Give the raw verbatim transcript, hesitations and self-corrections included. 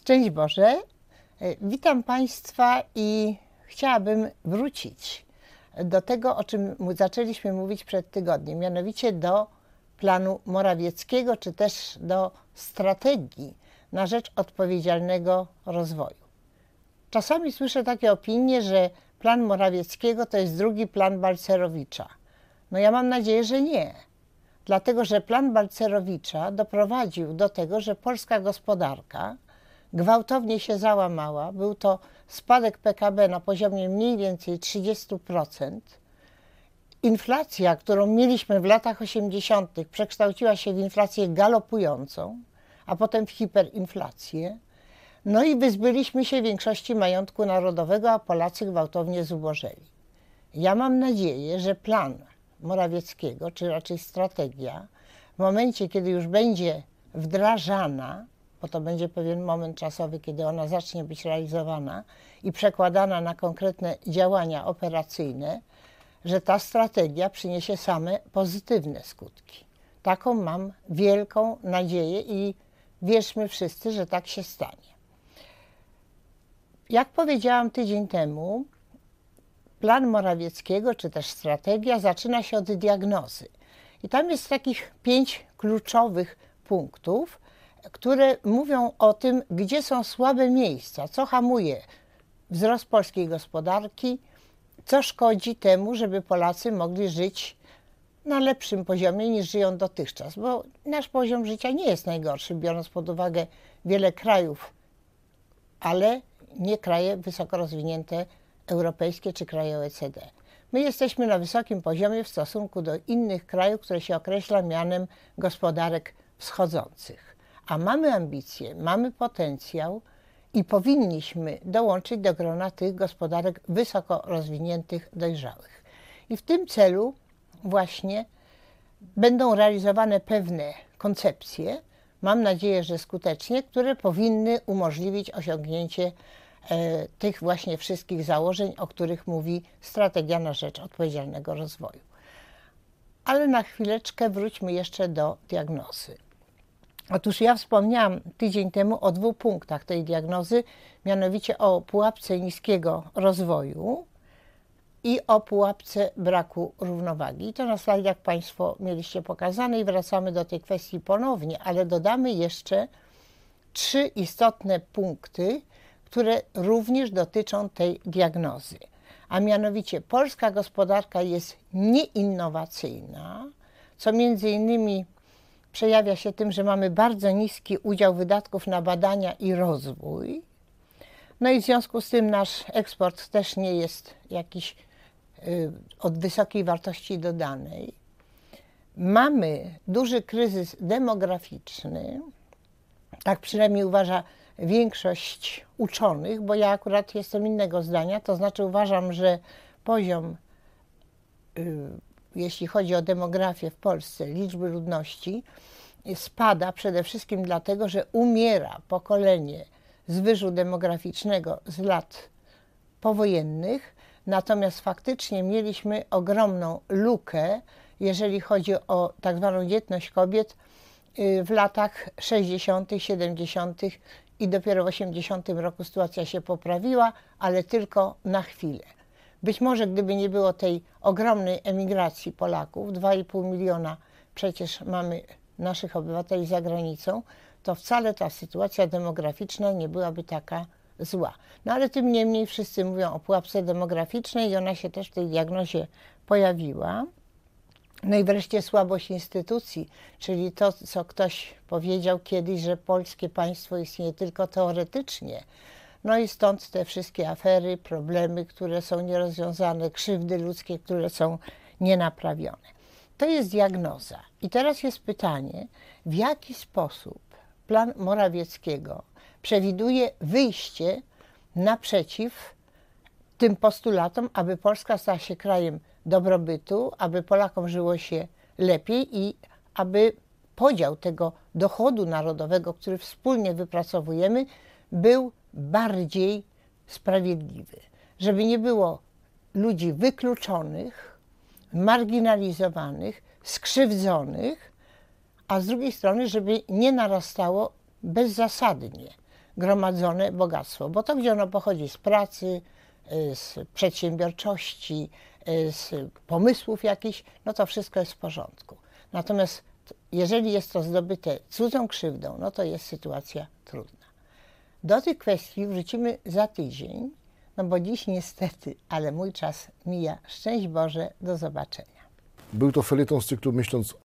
Szczęść Boże, witam Państwa i chciałabym wrócić do tego, o czym zaczęliśmy mówić przed tygodniem, mianowicie do planu Morawieckiego, czy też do strategii na rzecz odpowiedzialnego rozwoju. Czasami słyszę takie opinie, że plan Morawieckiego to jest drugi plan Balcerowicza. No ja mam nadzieję, że nie. Dlatego, że plan Balcerowicza doprowadził do tego, że polska gospodarka gwałtownie się załamała. Był to spadek P K B na poziomie mniej więcej trzydzieści procent. Inflacja, którą mieliśmy w latach osiemdziesiątych, przekształciła się w inflację galopującą, a potem w hiperinflację. No i wyzbyliśmy się większości majątku narodowego, a Polacy gwałtownie zubożeli. Ja mam nadzieję, że plan Morawieckiego, czy raczej strategia, w momencie, kiedy już będzie wdrażana, bo to będzie pewien moment czasowy, kiedy ona zacznie być realizowana i przekładana na konkretne działania operacyjne, że ta strategia przyniesie same pozytywne skutki. Taką mam wielką nadzieję i wierzmy wszyscy, że tak się stanie. Jak powiedziałam tydzień temu, plan Morawieckiego, czy też strategia, zaczyna się od diagnozy. I tam jest takich pięć kluczowych punktów, które mówią o tym, gdzie są słabe miejsca, co hamuje wzrost polskiej gospodarki, co szkodzi temu, żeby Polacy mogli żyć na lepszym poziomie niż żyją dotychczas, bo nasz poziom życia nie jest najgorszy, biorąc pod uwagę wiele krajów, ale nie kraje wysoko rozwinięte europejskie czy kraje O E C D. My jesteśmy na wysokim poziomie w stosunku do innych krajów, które się określa mianem gospodarek wschodzących. A mamy ambicje, mamy potencjał i powinniśmy dołączyć do grona tych gospodarek wysoko rozwiniętych, dojrzałych. I w tym celu właśnie będą realizowane pewne koncepcje, mam nadzieję, że skutecznie, które powinny umożliwić osiągnięcie e, tych właśnie wszystkich założeń, o których mówi strategia na rzecz odpowiedzialnego rozwoju. Ale na chwileczkę wróćmy jeszcze do diagnozy. Otóż ja wspomniałam tydzień temu o dwóch punktach tej diagnozy, mianowicie o pułapce niskiego rozwoju i o pułapce braku równowagi. I to na slajdach Państwo mieliście pokazane i wracamy do tej kwestii ponownie, ale dodamy jeszcze trzy istotne punkty, które również dotyczą tej diagnozy. A mianowicie polska gospodarka jest nieinnowacyjna, co między innymi przejawia się tym, że mamy bardzo niski udział wydatków na badania i rozwój. No i w związku z tym nasz eksport też nie jest jakiś y, od wysokiej wartości dodanej. Mamy duży kryzys demograficzny, tak przynajmniej uważa większość uczonych, bo ja akurat jestem innego zdania, to znaczy uważam, że poziom y, jeśli chodzi o demografię w Polsce, liczby ludności, spada przede wszystkim dlatego, że umiera pokolenie z wyżu demograficznego z lat powojennych, natomiast faktycznie mieliśmy ogromną lukę, jeżeli chodzi o tak zwaną dzietność kobiet w latach sześćdziesiątych, siedemdziesiątych i dopiero w osiemdziesiątym roku sytuacja się poprawiła, ale tylko na chwilę. Być może gdyby nie było tej ogromnej emigracji Polaków, dwa i pół miliona przecież mamy naszych obywateli za granicą, to wcale ta sytuacja demograficzna nie byłaby taka zła. No ale tym niemniej wszyscy mówią o pułapce demograficznej i ona się też w tej diagnozie pojawiła. No i wreszcie słabość instytucji, czyli to, co ktoś powiedział kiedyś, że polskie państwo istnieje tylko teoretycznie. No i stąd te wszystkie afery, problemy, które są nierozwiązane, krzywdy ludzkie, które są nienaprawione. To jest diagnoza. I teraz jest pytanie, w jaki sposób plan Morawieckiego przewiduje wyjście naprzeciw tym postulatom, aby Polska stała się krajem dobrobytu, aby Polakom żyło się lepiej i aby podział tego dochodu narodowego, który wspólnie wypracowujemy, był bardziej sprawiedliwy. Żeby nie było ludzi wykluczonych, marginalizowanych, skrzywdzonych, a z drugiej strony, żeby nie narastało bezzasadnie gromadzone bogactwo, bo to, gdzie ono pochodzi z pracy, z przedsiębiorczości, z pomysłów jakichś, no to wszystko jest w porządku. Natomiast jeżeli jest to zdobyte cudzą krzywdą, no to jest sytuacja trudna. Do tych kwestii wrócimy za tydzień, no bo dziś niestety, ale mój czas mija. Szczęść Boże, do zobaczenia. Był to felieton z cyklu Myśląc